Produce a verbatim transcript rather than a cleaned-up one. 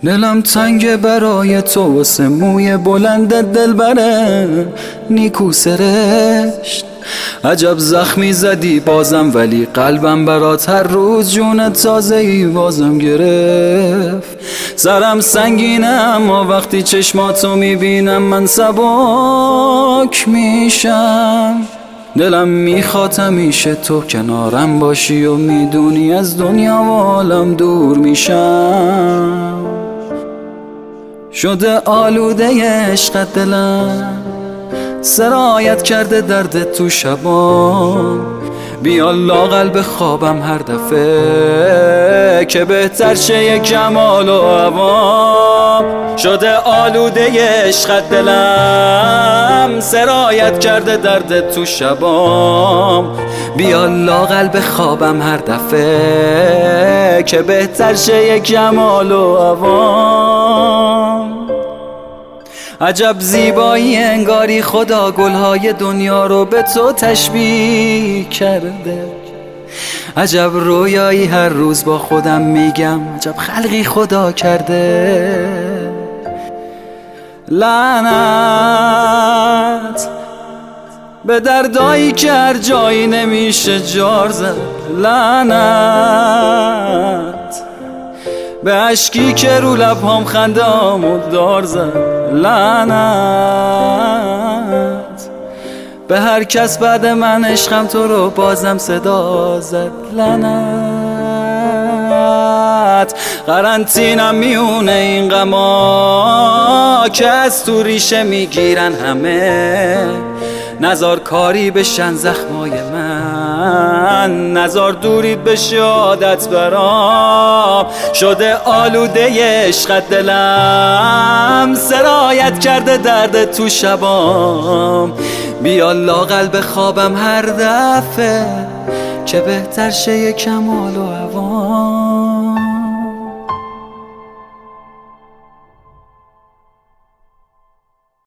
دلم تنگ برای تو واسه موی بلند دلبره نیکو سرشت. عجب زخمی زدی بازم، ولی قلبم برات هر روز جون تازه ای بازم گرفت. سرم سنگینه اما وقتی چشماتو میبینم من سبک میشم. دلم میخواد همیشه تو کنارم باشی و میدونی از دنیا و عالم دور میشم. شده آلوده عشقت دلم، سرایت کرده درد تو شبام. بیا لااقل به خوابم هر دفعه که بهتر شه یک جمال و عوام. شده آلوده عشقت دلم، سرایت کرده درد تو شبام. بیا لااقل به خوابم هر دفعه که بهتر شه یک جمال و عوام. عجب زیبایی انگاری خدا گلهای دنیا رو به تو تشبیه کرده. عجب رویایی هر روز با خودم میگم عجب خلقی خدا کرده. لعنت به دردایی که هر جایی نمیشه جار زد. لعنت به عشقی که رو لبهام خنده‌امو دار زد. لعنت به هر کس بعد من عشقم تو رو بازم صدا زد. لعنت قرنطینم میونه این غما که از تو ریشه میگیرن همه. نزار کاری بشن زخمای من، نزار دورید بشه عادت برام. شده آلوده عشقت دلم، سرایت کرده درد تو شبام. بیا لااقل به خوابم هر دفعه که بهتر شه یک کمال و عوام.